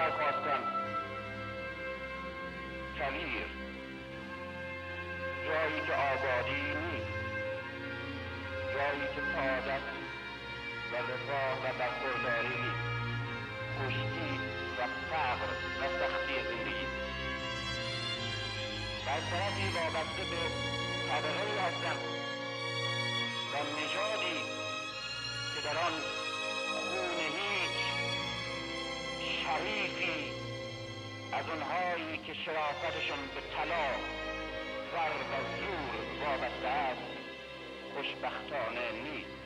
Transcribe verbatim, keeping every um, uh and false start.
برخواستم. کویر، جایی که آبادی نیست، جایی که سعادت و رفاه و برخورداری نیست، خشکی و فقر و سختی زندگی. در طرفی وابسته به طبقه‌ای هستم و نژادی که در آن خون هیچ شریفی از اونهایی که شرافتشون به طلا، زر و زور وابسته است خوشبختانه نیست.